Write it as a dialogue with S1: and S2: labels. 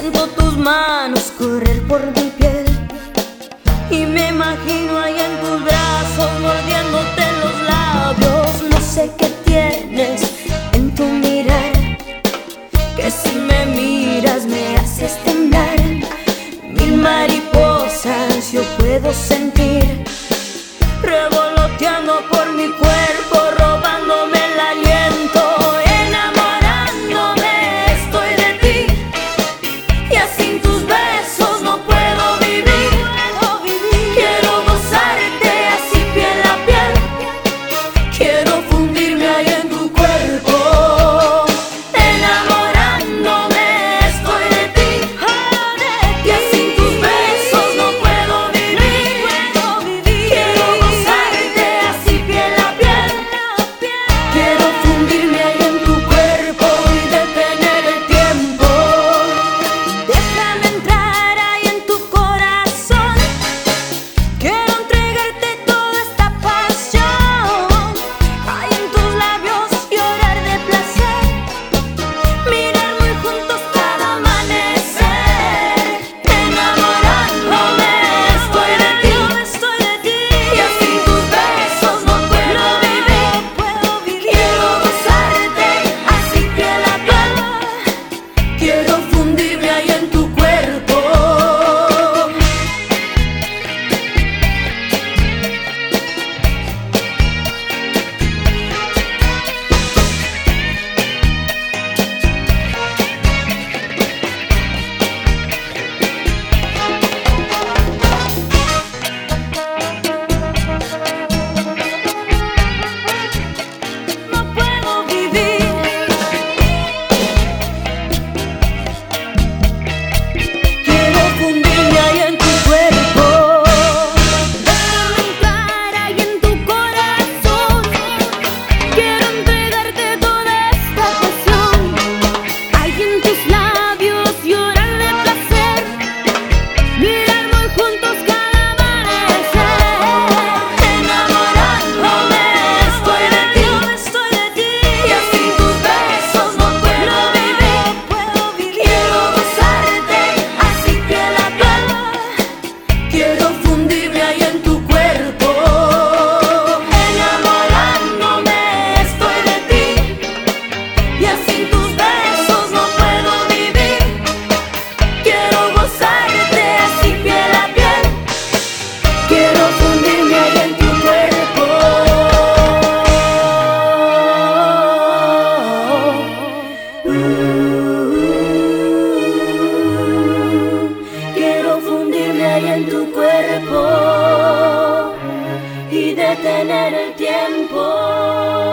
S1: Siento tus manos correr por mi piel y me imagino ahí en tus brazos mordiéndote los labios. No sé qué tienes en tu mirar, que si me miras me haces temblar. Mil mariposas yo puedo sentir revoloteando por mi cuerpo, robándome el aliento. Enamorándome estoy de ti, ya sin tus besos no puedo vivir. Quiero gozarte así piel a piel, quiero fundirme ahí en tu cuerpo. Enamorándome estoy de ti, ya sin tus besos no puedo vivir. Quiero gozarte así piel a piel, quiero fundirme ahí en tu cuerpo y detener el tiempo. Déjame entrar ahí en tu corazón, quiero entregarte toda esta pasión. Ahí en tus labios llorar de placer, mirar muy juntos cada amanecer. Enamorándome estoy de ti, ya sin tus besos no puedo vivir. Quiero gozarte así piel a piel, quiero fundirme ahí en tu cuerpo. No puedo vivir, quiero fundirme ahí en tu cuerpo. Déjame entrar ahí en tu corazón, quiero entregarte toda esta pasión. Ahí en tus labios llorar de placer, mirar muy juntos cada amanecer. Enamorándome estoy de ti, ya sin tus besos no puedo vivir. Quiero gozarte así piel a piel, quiero fundirme ahí en tu cuerpo. Enamorándome estoy de ti, ya sin tus besos no puedo vivir. Quiero gozarte así piel a piel, quiero fundirme ahí en tu cuerpo. Quiero fundirme ahí en tu cuerpo y detener el tiempo.